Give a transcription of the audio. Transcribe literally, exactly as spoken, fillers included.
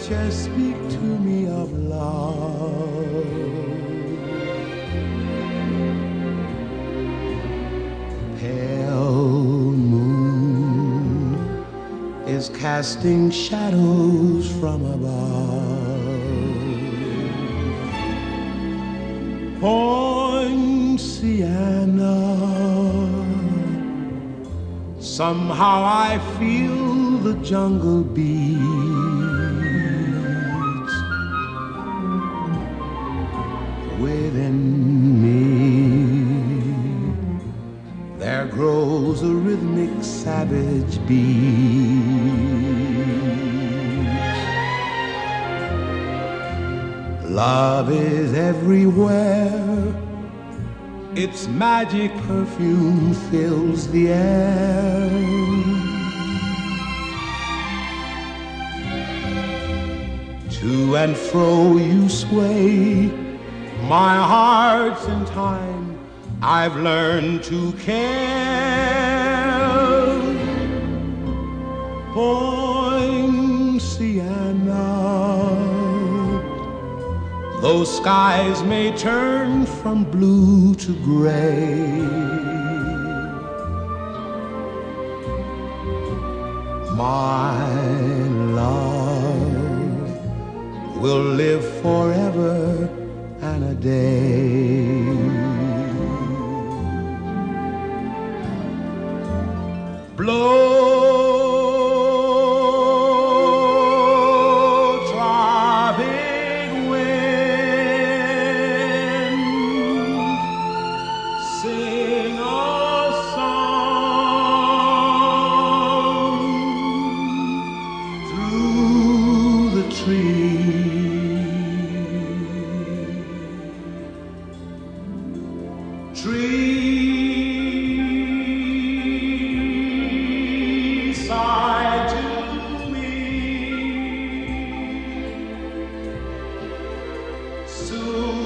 just speak to me of love. Pale moon is casting shadows from above. Poinciana, somehow I feel the jungle beats within me. There grows a rhythmic savage beat. Love is everywhere. Its magic perfume fills the air. To and fro you sway my heart's in time. I've learned to care. Poinciana, though skies may turn from blue to gray, my love will live forever and a day. Blow, throbbing wind, sing a song through the trees. Trees sigh to me. Soon